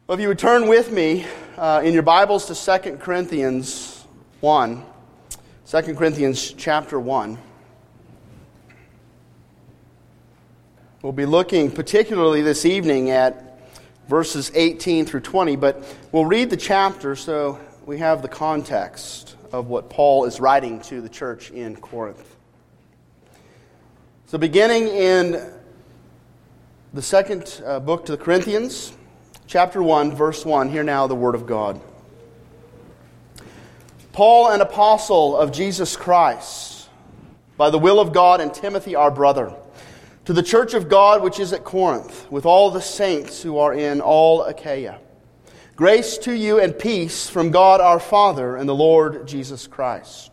Well, if you would turn with me in your Bibles to 2 Corinthians 1, 2 Corinthians chapter 1. We'll be looking particularly this evening at verses 18 through 20, but we'll read the chapter so we have the context of what Paul is writing to the church in Corinth. So beginning in the second book to the Corinthians, chapter 1, verse 1, hear now the word of God. Paul, an apostle of Jesus Christ, by the will of God, and Timothy, our brother, to the church of God which is at Corinth, with all the saints who are in all Achaia. Grace to you and peace from God our Father and the Lord Jesus Christ.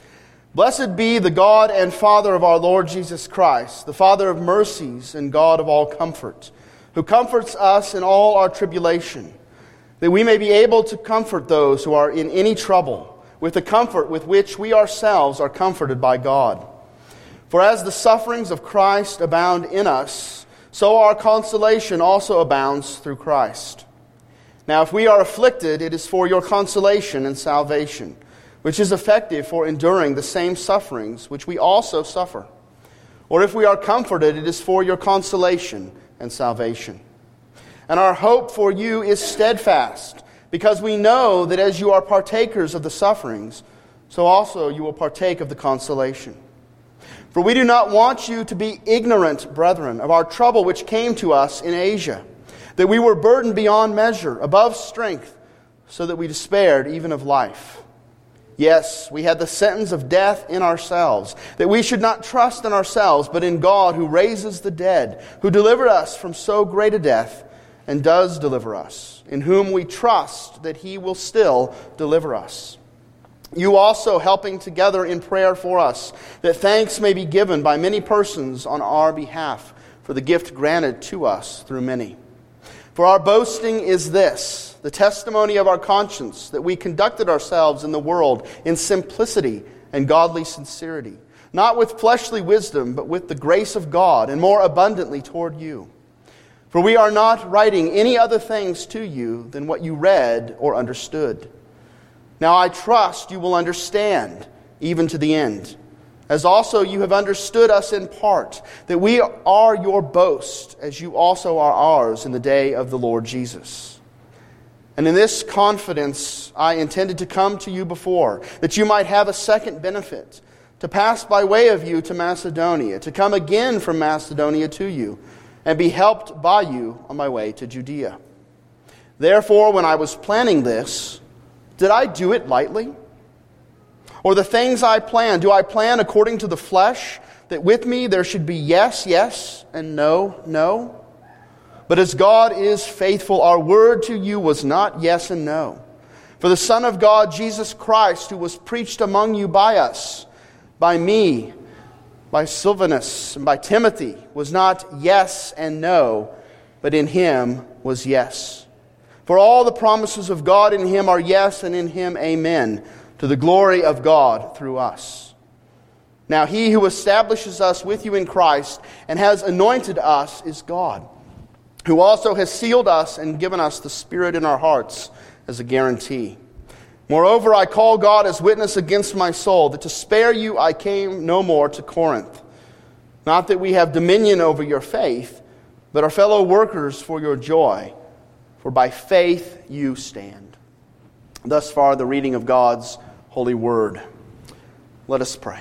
Blessed be the God and Father of our Lord Jesus Christ, the Father of mercies and God of all comfort, who comforts us in all our tribulation, that we may be able to comfort those who are in any trouble, with the comfort with which we ourselves are comforted by God. For as the sufferings of Christ abound in us, so our consolation also abounds through Christ. Now if we are afflicted, it is for your consolation and salvation, which is effective for enduring the same sufferings which we also suffer. Or if we are comforted, it is for your consolation and salvation. And our hope for you is steadfast, because we know that as you are partakers of the sufferings, so also you will partake of the consolation. For we do not want you to be ignorant, brethren, of our trouble which came to us in Asia, that we were burdened beyond measure, above strength, so that we despaired even of life. Yes, we had the sentence of death in ourselves, that we should not trust in ourselves, but in God who raises the dead, who delivered us from so great a death, and does deliver us, in whom we trust that He will still deliver us. You also helping together in prayer for us, that thanks may be given by many persons on our behalf for the gift granted to us through many. For our boasting is this, the testimony of our conscience, that we conducted ourselves in the world in simplicity and godly sincerity, not with fleshly wisdom, but with the grace of God, and more abundantly toward you. For we are not writing any other things to you than what you read or understood. Now I trust you will understand, even to the end, as also you have understood us in part, that we are your boast, as you also are ours in the day of the Lord Jesus. And in this confidence I intended to come to you before, that you might have a second benefit, to pass by way of you to Macedonia, to come again from Macedonia to you, and be helped by you on my way to Judea. Therefore, when I was planning this, did I do it lightly? Or the things I plan, do I plan according to the flesh, that with me there should be yes, yes, and no, no? But as God is faithful, our word to you was not yes and no. For the Son of God, Jesus Christ, who was preached among you by us, by me, by Silvanus, and by Timothy, was not yes and no, but in Him was yes. For all the promises of God in Him are yes, and in Him amen, to the glory of God through us. Now He who establishes us with you in Christ and has anointed us is God, who also has sealed us and given us the Spirit in our hearts as a guarantee. Moreover, I call God as witness against my soul, that to spare you I came no more to Corinth. Not that we have dominion over your faith, but are fellow workers for your joy. For by faith you stand. Thus far the reading of God's holy word. Let us pray.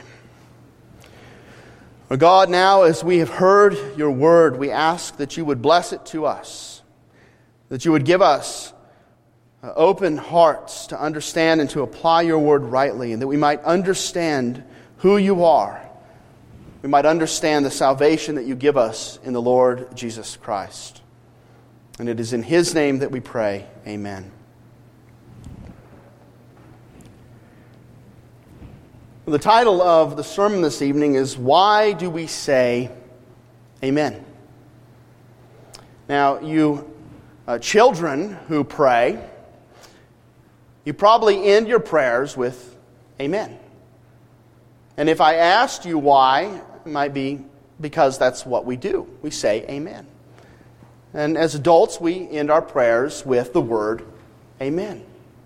Our God, now as we have heard your word, we ask that you would bless it to us, that you would give us open hearts to understand and to apply your word rightly, and that we might understand who you are. We might understand the salvation that you give us in the Lord Jesus Christ. And it is in His name that we pray. Amen. The title of the sermon this evening is, Why Do We Say Amen? Now, you children who pray, you probably end your prayers with Amen. And if I asked you why, it might be because that's what we do. We say Amen. And as adults, we end our prayers with the word amen.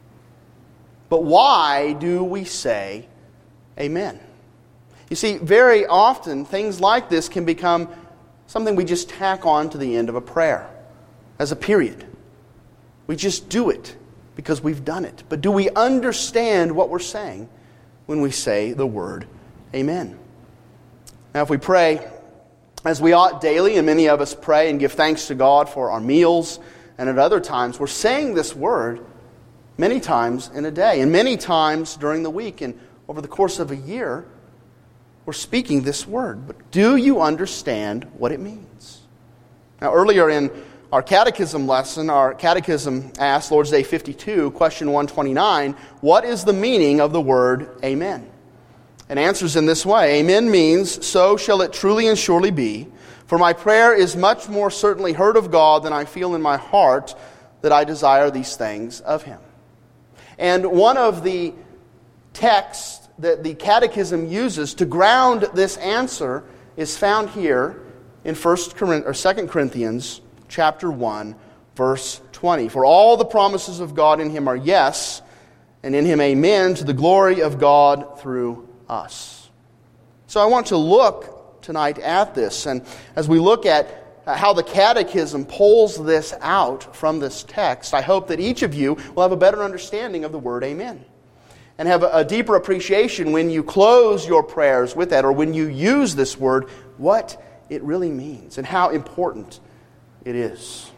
But why do we say amen? You see, very often things like this can become something we just tack on to the end of a prayer as a period. We just do it because we've done it. But do we understand what we're saying when we say the word amen? Now, if we pray as we ought daily, and many of us pray and give thanks to God for our meals, and at other times, we're saying this word many times in a day, and many times during the week, and over the course of a year, we're speaking this word. But do you understand what it means? Now, earlier in our catechism lesson, our catechism asked, Lord's Day 52, question 129, what is the meaning of the word amen? And answers in this way, amen means, so shall it truly and surely be, for my prayer is much more certainly heard of God than I feel in my heart that I desire these things of Him. And one of the texts that the Catechism uses to ground this answer is found here in 2 Corinthians chapter 1, verse 20. For all the promises of God in Him are yes, and in Him amen, to the glory of God through us. So I want to look tonight at this, and as we look at how the Catechism pulls this out from this text, I hope that each of you will have a better understanding of the word amen, and have a deeper appreciation when you close your prayers with that, or when you use this word, what it really means and how important it is.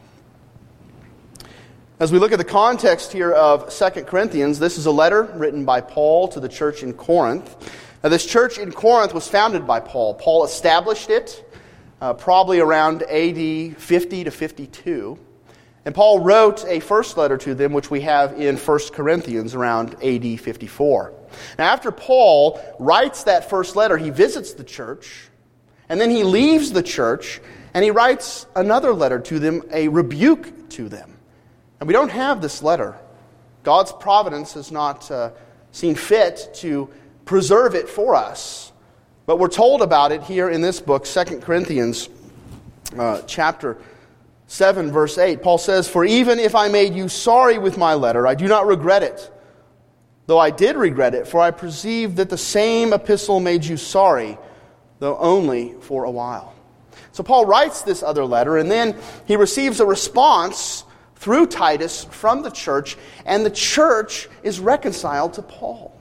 As we look at the context here of 2 Corinthians, this is a letter written by Paul to the church in Corinth. Now, this church in Corinth was founded by Paul. Paul established it probably around AD 50 to 52. And Paul wrote a first letter to them, which we have in 1 Corinthians around AD 54. Now, after Paul writes that first letter, he visits the church, and then he leaves the church, and he writes another letter to them, a rebuke to them. And we don't have this letter. God's providence has not seen fit to preserve it for us. But we're told about it here in this book, 2 Corinthians chapter 7, verse 8. Paul says, for even if I made you sorry with my letter, I do not regret it. Though I did regret it, for I perceive that the same epistle made you sorry, though only for a while. So Paul writes this other letter, and then he receives a response through Titus from the church, and the church is reconciled to Paul.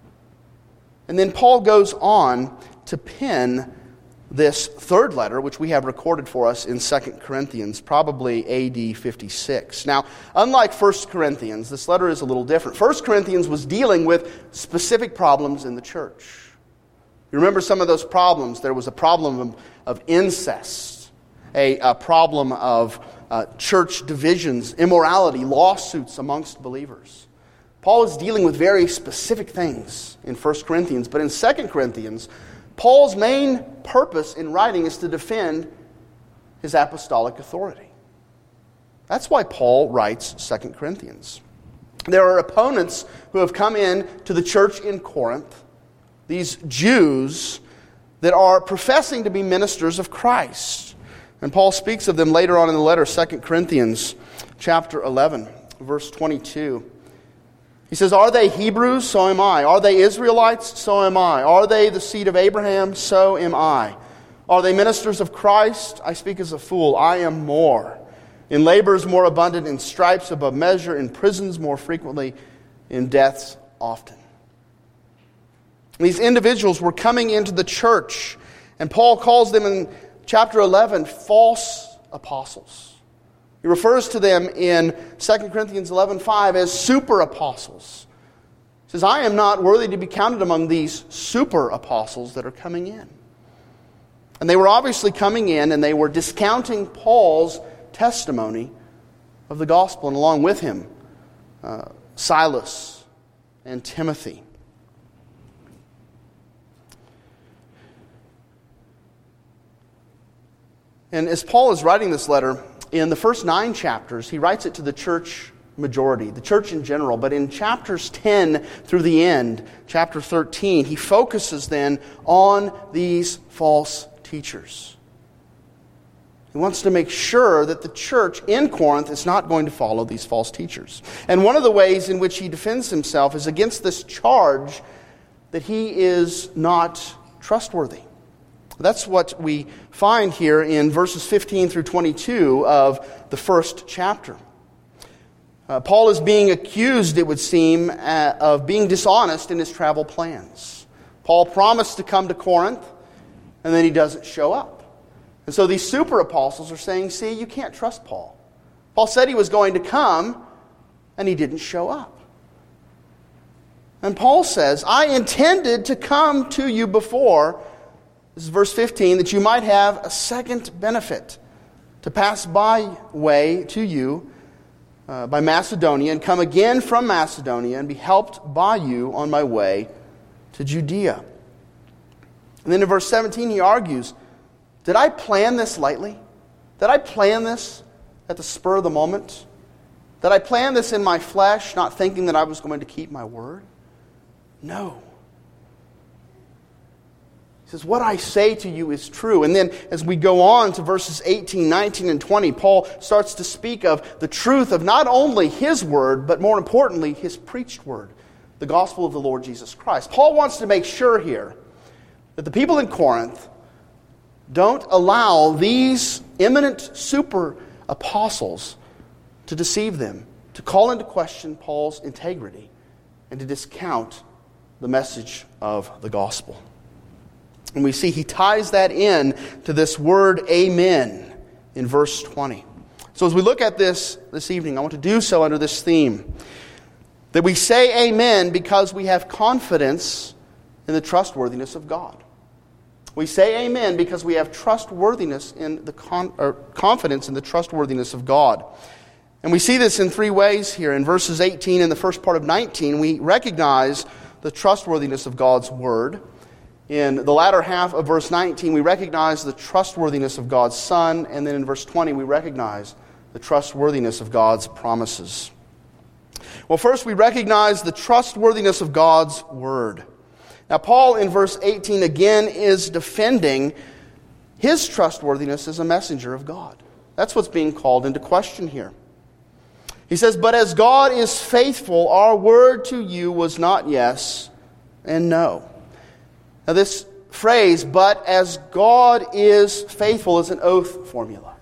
And then Paul goes on to pen this third letter, which we have recorded for us in 2 Corinthians, probably AD 56. Now, unlike 1 Corinthians, this letter is a little different. 1 Corinthians was dealing with specific problems in the church. You remember some of those problems? There was a problem of incest, a problem of church divisions, immorality, lawsuits amongst believers. Paul is dealing with very specific things in 1 Corinthians, but in 2 Corinthians, Paul's main purpose in writing is to defend his apostolic authority. That's why Paul writes 2 Corinthians. There are opponents who have come in to the church in Corinth, these Jews that are professing to be ministers of Christ. And Paul speaks of them later on in the letter, 2 Corinthians chapter 11, verse 22. He says, are they Hebrews? So am I. Are they Israelites? So am I. Are they the seed of Abraham? So am I. Are they ministers of Christ? I speak as a fool. I am more. In labors more abundant, in stripes above measure, in prisons more frequently, in deaths often. These individuals were coming into the church, and Paul calls them in chapter 11 false apostles. He refers to them in 2 Corinthians 11:5 as super apostles. He says, I am not worthy to be counted among these super apostles that are coming in. And they were obviously coming in and they were discounting Paul's testimony of the gospel, and along with him, Silas and Timothy. And as Paul is writing this letter, in the first 9 chapters, he writes it to the church majority, the church in general. But in chapters 10 through the end, chapter 13, he focuses then on these false teachers. He wants to make sure that the church in Corinth is not going to follow these false teachers. And one of the ways in which he defends himself is against this charge that he is not trustworthy. That's what we find here in verses 15 through 22 of the first chapter. Paul is being accused, it would seem, of being dishonest in his travel plans. Paul promised to come to Corinth, and then he doesn't show up. And so these super apostles are saying, see, you can't trust Paul. Paul said he was going to come, and he didn't show up. And Paul says, I intended to come to you before, this is verse 15, that you might have a second benefit, to pass by way to you by Macedonia, and come again from Macedonia, and be helped by you on my way to Judea. And then in verse 17 he argues, did I plan this lightly? Did I plan this at the spur of the moment? Did I plan this in my flesh, not thinking that I was going to keep my word? No. He says, what I say to you is true. And then as we go on to verses 18, 19, and 20, Paul starts to speak of the truth of not only his word, but more importantly, his preached word, the gospel of the Lord Jesus Christ. Paul wants to make sure here that the people in Corinth don't allow these eminent super apostles to deceive them, to call into question Paul's integrity, and to discount the message of the gospel. And we see he ties that in to this word amen in verse 20. So as we look at this evening, I want to do so under this theme, that we say amen because we have confidence in the trustworthiness of God. We say amen because we have trustworthiness in the confidence in the trustworthiness of God. And we see this in three ways here. In verses 18 and the first part of 19, we recognize the trustworthiness of God's word. In the latter half of verse 19, we recognize the trustworthiness of God's Son. And then in verse 20, we recognize the trustworthiness of God's promises. Well, first we recognize the trustworthiness of God's word. Now, Paul in verse 18 again is defending his trustworthiness as a messenger of God. That's what's being called into question here. He says, but as God is faithful, our word to you was not yes and no. Now this phrase, but as God is faithful, is an oath formula.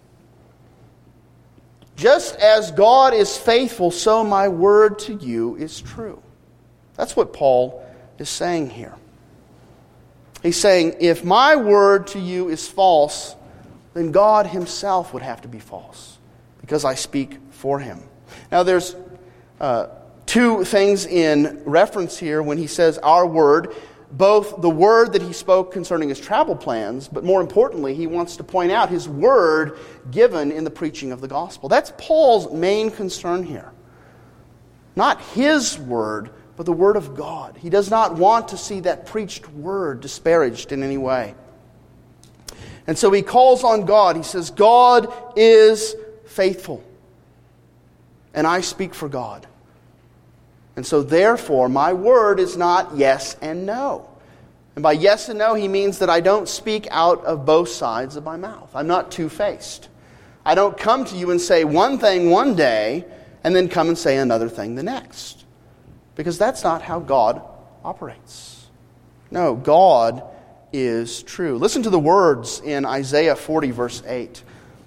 Just as God is faithful, so my word to you is true. That's what Paul is saying here. He's saying, if my word to you is false, then God himself would have to be false, because I speak for him. Now there's two things in reference here when he says our word, both the word that he spoke concerning his travel plans, but more importantly, he wants to point out his word given in the preaching of the gospel. That's Paul's main concern here. Not his word, but the word of God. He does not want to see that preached word disparaged in any way. And so he calls on God. He says, God is faithful, and I speak for God. And so therefore, my word is not yes and no. And by yes and no, he means that I don't speak out of both sides of my mouth. I'm not two-faced. I don't come to you and say one thing one day and then come and say another thing the next. Because that's not how God operates. No, God is true. Listen to the words in Isaiah 40, verse 8.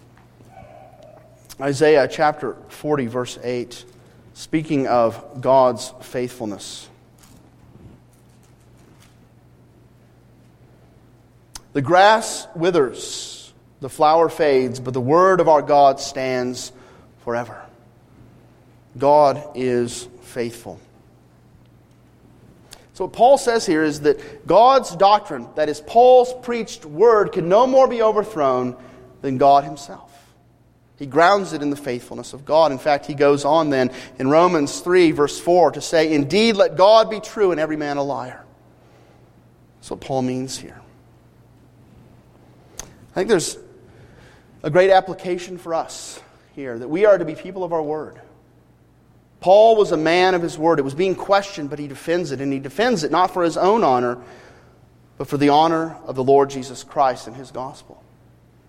Isaiah chapter 40, verse 8. Speaking of God's faithfulness. The grass withers, the flower fades, but the word of our God stands forever. God is faithful. So what Paul says here is that God's doctrine, that is Paul's preached word, can no more be overthrown than God himself. He grounds it in the faithfulness of God. In fact, he goes on then in Romans 3, verse 4, to say, indeed, let God be true and every man a liar. That's what Paul means here. I think there's a great application for us here, that we are to be people of our word. Paul was a man of his word. It was being questioned, but he defends it. And he defends it not for his own honor, but for the honor of the Lord Jesus Christ and his gospel.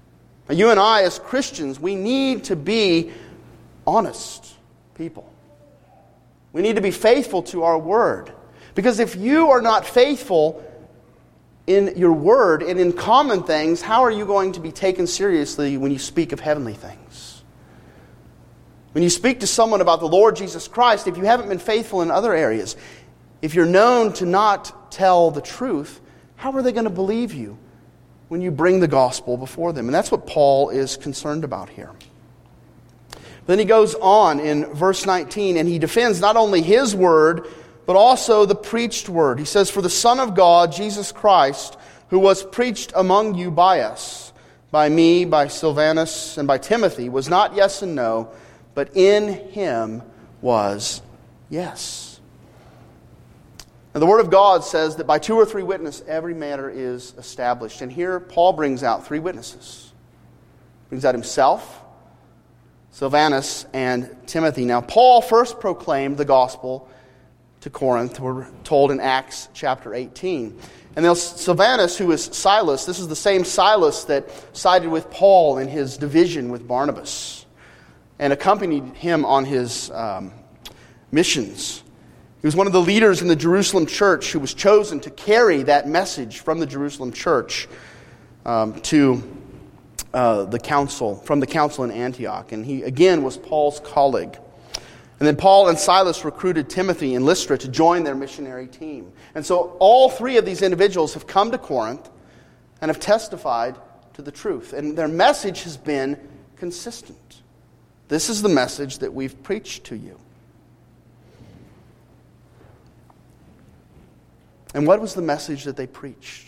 Now, you and I, as Christians, we need to be honest people. We need to be faithful to our word. Because if you are not faithful in your word and in common things, how are you going to be taken seriously when you speak of heavenly things? When you speak to someone about the Lord Jesus Christ, if you haven't been faithful in other areas, if you're known to not tell the truth, how are they going to believe you when you bring the gospel before them? And that's what Paul is concerned about here. Then he goes on in verse 19, and he defends not only his word, but also the preached word. He says, "For the Son of God, Jesus Christ, who was preached among you by us, by me, by Silvanus, and by Timothy, was not yes and no, but in him was yes." Now, the Word of God says that by 2 or 3 witnesses, every matter is established. And here Paul brings out 3 witnesses. He brings out himself, Silvanus, and Timothy. Now, Paul first proclaimed the gospel to Corinth. We're told in Acts chapter 18. And then Silvanus, who is Silas, this is the same Silas that sided with Paul in his division with Barnabas and accompanied him on his missions. He was one of the leaders in the Jerusalem church who was chosen to carry that message from the Jerusalem church to the council, from the council in Antioch. And he, again, was Paul's colleague. And then Paul and Silas recruited Timothy and Lystra to join their missionary team. And so all 3 of these individuals have come to Corinth and have testified to the truth. And their message has been consistent. This is the message that we've preached to you. And what was the message that they preached?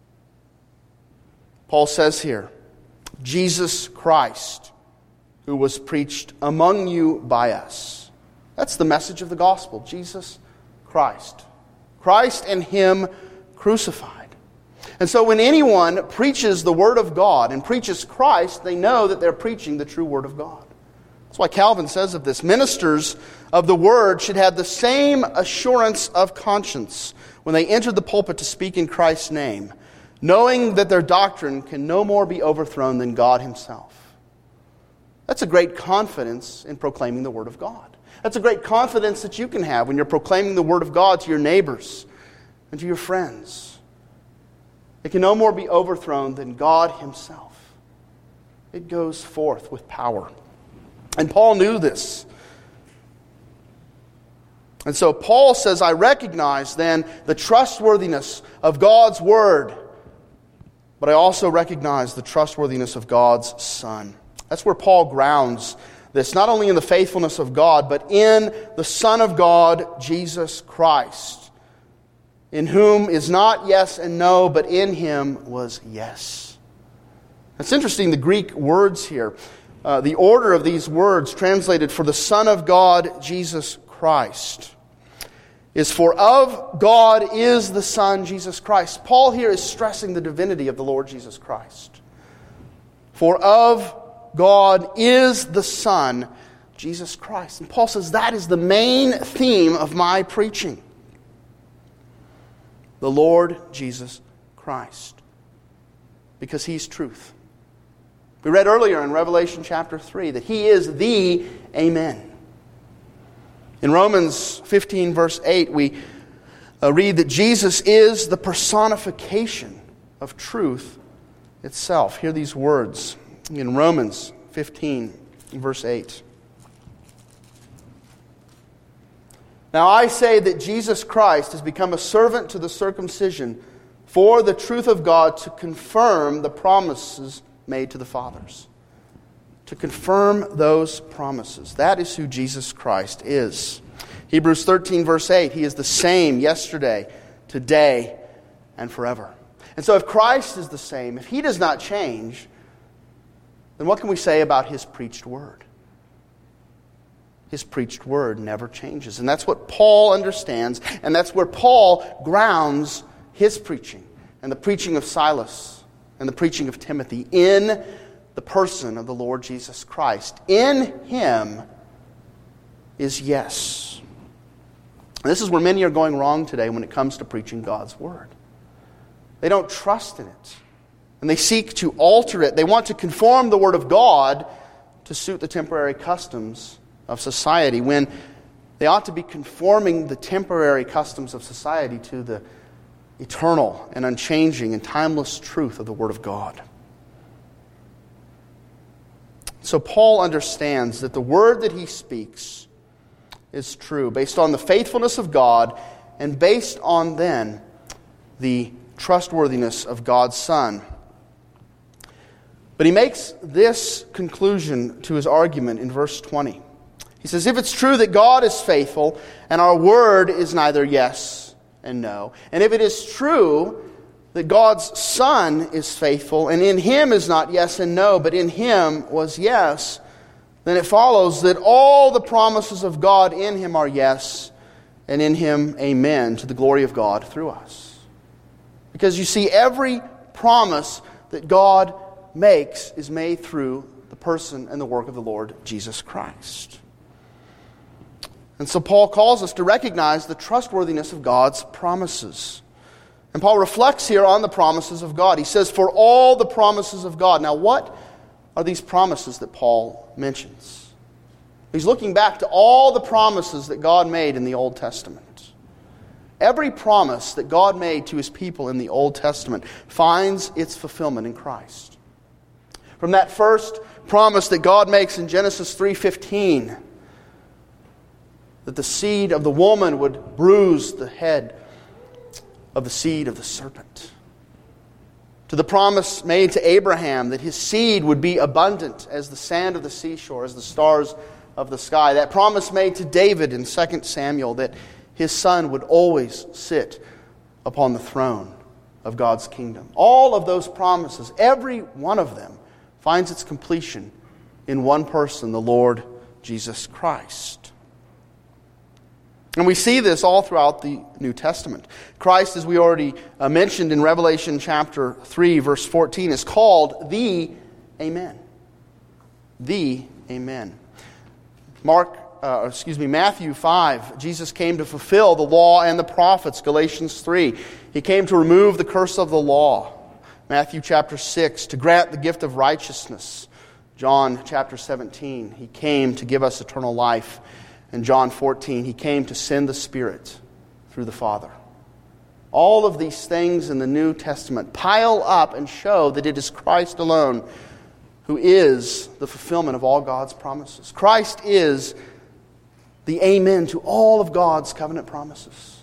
Paul says here, Jesus Christ, who was preached among you by us. That's the message of the gospel, Jesus Christ. Christ and Him crucified. And so when anyone preaches the Word of God and preaches Christ, they know that they're preaching the true Word of God. That's why Calvin says of this, ministers of the Word should have the same assurance of conscience when they enter the pulpit to speak in Christ's name, knowing that their doctrine can no more be overthrown than God Himself. That's a great confidence in proclaiming the Word of God. That's a great confidence that you can have when you're proclaiming the Word of God to your neighbors and to your friends. It can no more be overthrown than God Himself. It goes forth with power. And Paul knew this. And so Paul says, I recognize then the trustworthiness of God's Word, but I also recognize the trustworthiness of God's Son. That's where Paul grounds this, not only in the faithfulness of God, but in the Son of God, Jesus Christ, in whom is not yes and no, but in Him was yes. It's interesting, the Greek words here. The order of these words translated for the Son of God, Jesus Christ, is for of God is the Son, Jesus Christ. Paul here is stressing the divinity of the Lord Jesus Christ. For of God is the Son, Jesus Christ. And Paul says that is the main theme of my preaching. The Lord Jesus Christ. Because He's truth. We read earlier in Revelation chapter 3 that He is the Amen. In Romans 15 verse 8 we read that Jesus is the personification of truth itself. Hear these words in Romans 15 verse 8. Now I say that Jesus Christ has become a servant to the circumcision for the truth of God to confirm the promises made to the fathers. To confirm those promises. That is who Jesus Christ is. Hebrews 13 verse 8, He is the same yesterday, today, and forever. And so if Christ is the same, if He does not change, then what can we say about His preached word? His preached word never changes. And that's what Paul understands, and that's where Paul grounds his preaching, and the preaching of Silas, and the preaching of Timothy, in the person of the Lord Jesus Christ. In Him is yes. And this is where many are going wrong today when it comes to preaching God's Word. They don't trust in it. And And they seek to alter it. They want to conform the Word of God to suit the temporary customs of society, when they ought to be conforming the temporary customs of society to the eternal and unchanging and timeless truth of the Word of God. So Paul understands that the word that he speaks is true, based on the faithfulness of God and based on then the trustworthiness of God's Son. But he makes this conclusion to his argument in verse 20. He says, if it's true that God is faithful and our word is neither yes and no, and if it is true that God's Son is faithful, and in Him is not yes and no, but in Him was yes, then it follows that all the promises of God in Him are yes, and in Him amen, to the glory of God through us. Because you see, every promise that God makes is made through the person and the work of the Lord Jesus Christ. And so Paul calls us to recognize the trustworthiness of God's promises. And Paul reflects here on the promises of God. He says, for all the promises of God. Now, what are these promises that Paul mentions? He's looking back to all the promises that God made in the Old Testament. Every promise that God made to His people in the Old Testament finds its fulfillment in Christ. From that first promise that God makes in Genesis 3:15, that the seed of the woman would bruise the head of the seed of the serpent. To the promise made to Abraham that his seed would be abundant as the sand of the seashore, as the stars of the sky. That promise made to David in 2 Samuel that his son would always sit upon the throne of God's kingdom. All of those promises, every one of them, finds its completion in one person, the Lord Jesus Christ. And we see this all throughout the New Testament. Christ, as we already mentioned in Revelation chapter 3, verse 14, is called the Amen. The Amen. Matthew 5, Jesus came to fulfill the law and the prophets, Galatians 3. He came to remove the curse of the law, Matthew chapter 6, to grant the gift of righteousness, John chapter 17. He came to give us eternal life. In John 14, He came to send the Spirit through the Father. All of these things in the New Testament pile up and show that it is Christ alone who is the fulfillment of all God's promises. Christ is the amen to all of God's covenant promises.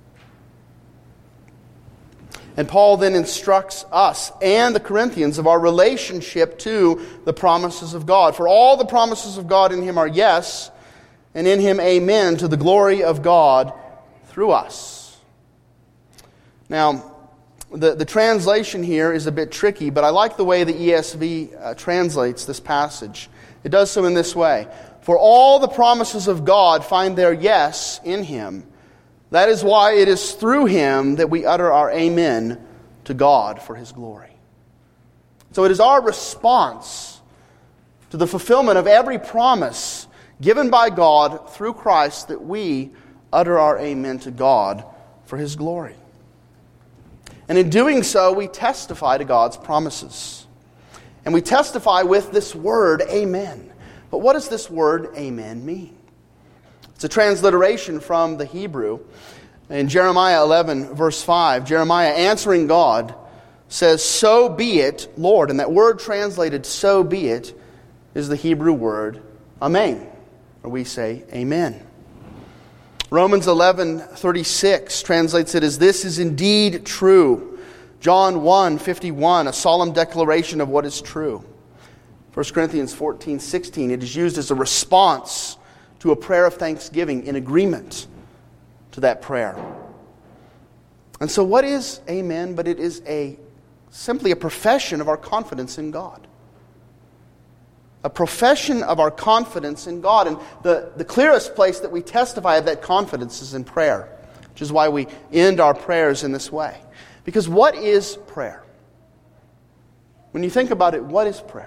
And Paul then instructs us and the Corinthians of our relationship to the promises of God. For all the promises of God in Him are yes, and in Him amen, to the glory of God through us. Now, the translation here is a bit tricky, but I like the way the ESV translates this passage. It does so in this way. For all the promises of God find their yes in Him. That is why it is through Him that we utter our amen to God for His glory. So it is our response to the fulfillment of every promise given by God through Christ that we utter our amen to God for His glory. And in doing so, we testify to God's promises. And we testify with this word, amen. But what does this word, amen, mean? It's a transliteration from the Hebrew. In Jeremiah 11, verse 5, Jeremiah answering God says, so be it, Lord. And that word translated, so be it, is the Hebrew word, amen. Or we say, amen. Romans 11:36 translates it as, this is indeed true. John 1:51, a solemn declaration of what is true. 1 Corinthians 14:16, it is used as a response to a prayer of thanksgiving in agreement to that prayer. And so what is amen? But it is simply a profession of our confidence in God. A profession of our confidence in God. And the clearest place that we testify of that confidence is in prayer, which is why we end our prayers in this way. Because what is prayer? When you think about it, what is prayer?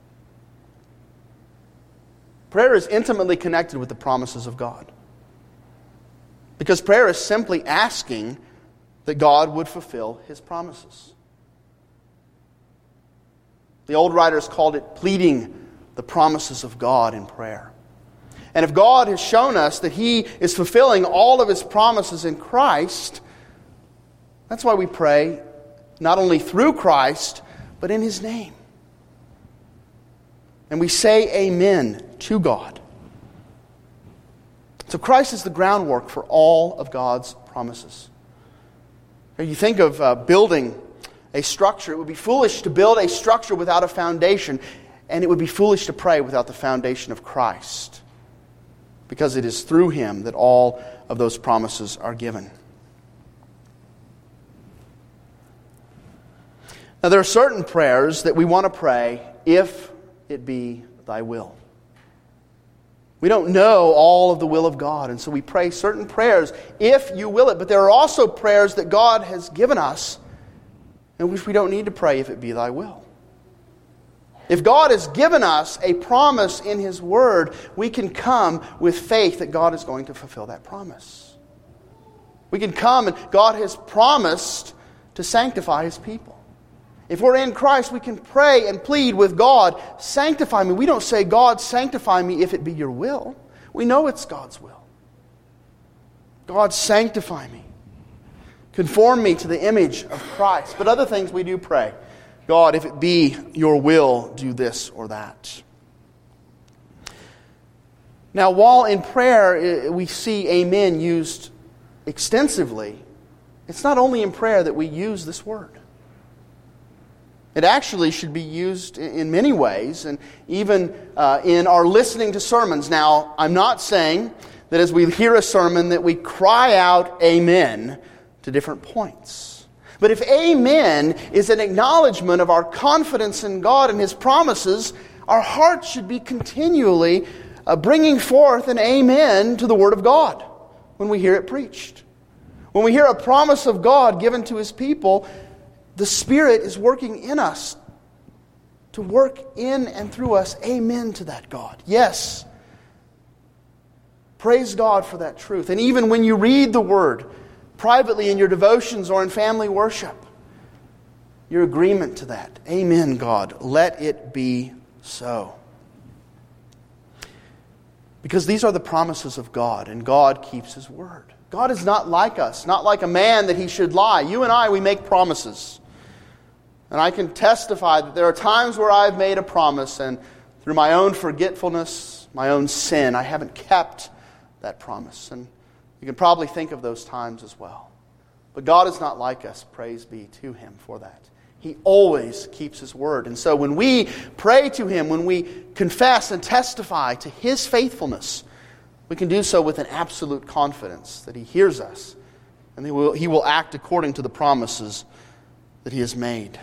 Prayer is intimately connected with the promises of God. Because prayer is simply asking that God would fulfill His promises. The old writers called it pleading the promises of God in prayer. And if God has shown us that He is fulfilling all of His promises in Christ, that's why we pray not only through Christ, but in His name. And we say amen to God. So Christ is the groundwork for all of God's promises. You think of building a structure. It would be foolish to build a structure without a foundation, and it would be foolish to pray without the foundation of Christ, because it is through Him that all of those promises are given. Now, there are certain prayers that we want to pray, if it be Thy will. We don't know all of the will of God, and so we pray certain prayers, if You will it. But there are also prayers that God has given us in which we don't need to pray, if it be Thy will. If God has given us a promise in His Word, we can come with faith that God is going to fulfill that promise. We can come and God has promised to sanctify His people. If we're in Christ, we can pray and plead with God, sanctify me. We don't say, God, sanctify me if it be Your will. We know it's God's will. God, sanctify me. Conform me to the image of Christ. But other things we do pray. God, if it be Your will, do this or that. Now, while in prayer we see amen used extensively, it's not only in prayer that we use this word. It actually should be used in many ways, and even in our listening to sermons. Now, I'm not saying that as we hear a sermon that we cry out amen to different points. But if amen is an acknowledgement of our confidence in God and His promises, our hearts should be continually bringing forth an amen to the Word of God when we hear it preached. When we hear a promise of God given to His people, the Spirit is working in us to work in and through us. Amen to that, God. Yes. Praise God for that truth. And even when you read the Word, privately in your devotions or in family worship, your agreement to that. Amen, God. Let it be so. Because these are the promises of God, and God keeps His word. God is not like us, not like a man that He should lie. You and I, we make promises. And I can testify that there are times where I've made a promise, and through my own forgetfulness, my own sin, I haven't kept that promise. And you can probably think of those times as well. But God is not like us. Praise be to Him for that. He always keeps His word. And so when we pray to Him, when we confess and testify to His faithfulness, we can do so with an absolute confidence that He hears us and He will act according to the promises that He has made.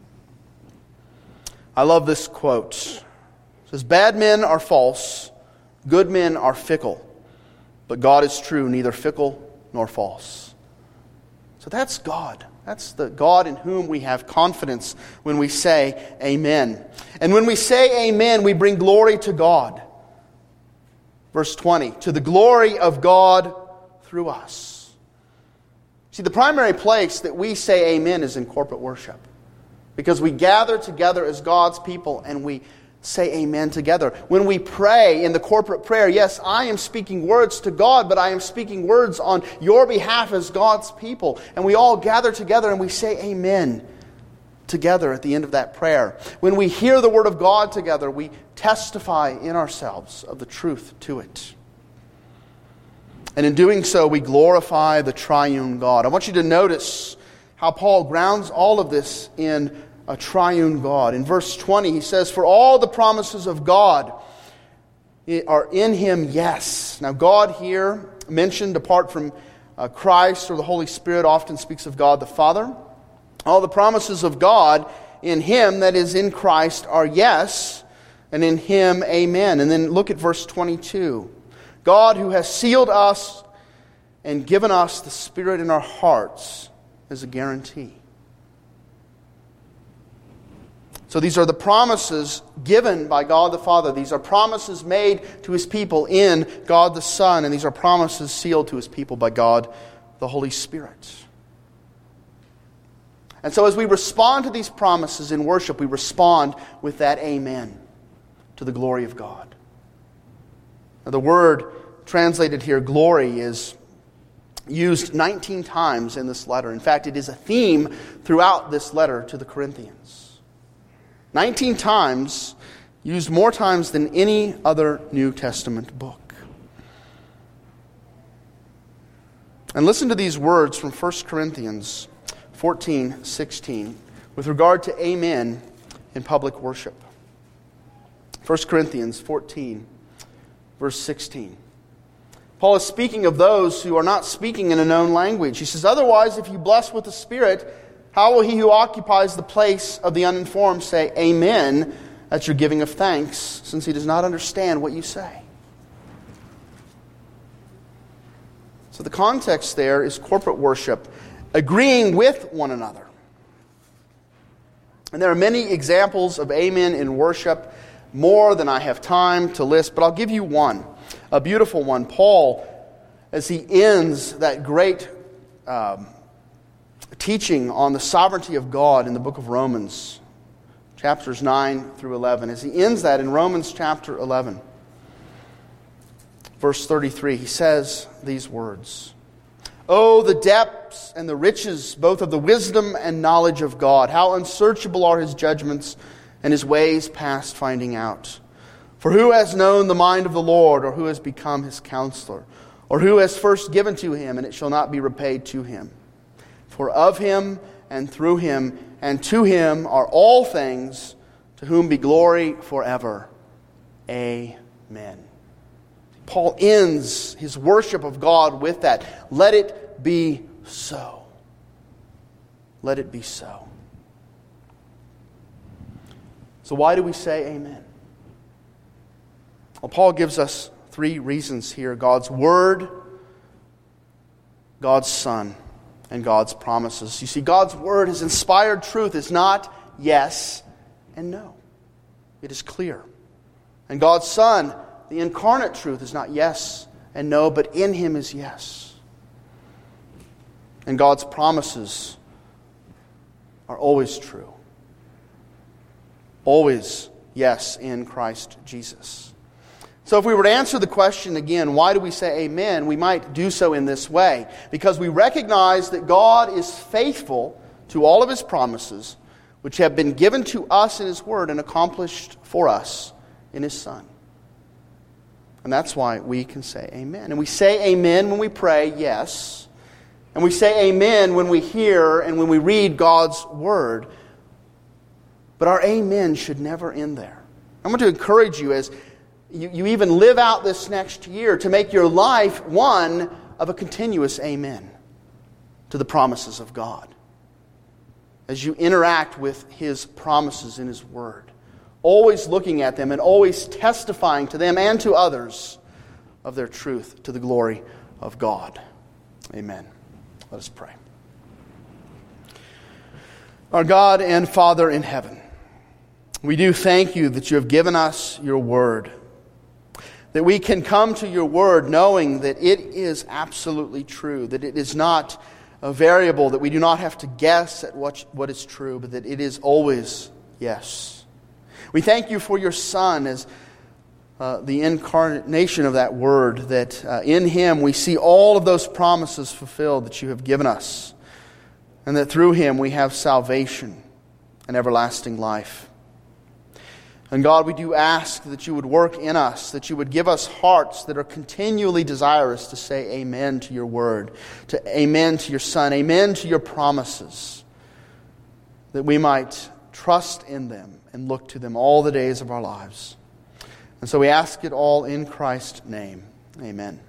I love this quote. It says, "Bad men are false, good men are fickle. But God is true, neither fickle nor false." So that's God. That's the God in whom we have confidence when we say amen. And when we say amen, we bring glory to God. Verse 20, to the glory of God through us. See, the primary place that we say amen is in corporate worship. Because we gather together as God's people and we say amen together. When we pray in the corporate prayer, yes, I am speaking words to God, but I am speaking words on your behalf as God's people. And we all gather together and we say amen together at the end of that prayer. When we hear the Word of God together, we testify in ourselves of the truth to it. And in doing so, we glorify the triune God. I want you to notice how Paul grounds all of this in a triune God. In verse 20, he says, "For all the promises of God are in Him, yes." Now, God here, mentioned apart from Christ or the Holy Spirit, often speaks of God the Father. All the promises of God in Him, that is in Christ, are yes, and in Him, amen. And then look at verse 22. God who has sealed us and given us the Spirit in our hearts as a guarantee. So these are the promises given by God the Father. These are promises made to His people in God the Son. And these are promises sealed to His people by God the Holy Spirit. And so as we respond to these promises in worship, we respond with that amen to the glory of God. Now, the word translated here, glory, is used 19 times in this letter. In fact, it is a theme throughout this letter to the Corinthians. 19 times, used more times than any other New Testament book. And listen to these words from 1 Corinthians 14:16 with regard to amen in public worship. 1 Corinthians 14, verse 16. Paul is speaking of those who are not speaking in a known language. He says, otherwise, if you bless with the Spirit, how will he who occupies the place of the uninformed say, amen, at your giving of thanks, since he does not understand what you say? So the context there is corporate worship, agreeing with one another. And there are many examples of amen in worship, more than I have time to list, but I'll give you one, a beautiful one. Paul, as he ends that great teaching on the sovereignty of God in the book of Romans, chapters 9 through 11, as he ends that in Romans chapter 11, verse 33, he says these words, "Oh, the depths and the riches both of the wisdom and knowledge of God! How unsearchable are his judgments and his ways past finding out. For who has known the mind of the Lord, or who has become his counselor? Or who has first given to him, and it shall not be repaid to him? For of him, and through him, and to him are all things, to whom be glory forever. Amen." Paul ends his worship of God with that. Let it be so. Let it be so. So why do we say amen? Well, Paul gives us three reasons here: God's Word, God's Son, and God's promises. You see, God's Word, His inspired truth, is not yes and no. It is clear. And God's Son, the incarnate truth, is not yes and no, but in Him is yes. And God's promises are always true. Always yes in Christ Jesus. So if we were to answer the question again, why do we say amen? We might do so in this way. Because we recognize that God is faithful to all of His promises, which have been given to us in His Word and accomplished for us in His Son. And that's why we can say amen. And we say amen when we pray, yes. And we say amen when we hear and when we read God's Word. But our amen should never end there. I'm going to encourage you as you even live out this next year to make your life one of a continuous amen to the promises of God. As you interact with His promises in His Word, always looking at them and always testifying to them and to others of their truth to the glory of God. Amen. Let us pray. Our God and Father in heaven, we do thank You that You have given us Your Word, that we can come to Your Word knowing that it is absolutely true, that it is not a variable, that we do not have to guess at what is true, but that it is always yes. We thank You for Your Son as the incarnation of that Word, that in Him we see all of those promises fulfilled that You have given us, and that through Him we have salvation and everlasting life. And God, we do ask that You would work in us, that You would give us hearts that are continually desirous to say amen to Your Word, to amen to Your Son, amen to Your promises, that we might trust in them and look to them all the days of our lives. And so we ask it all in Christ's name. Amen.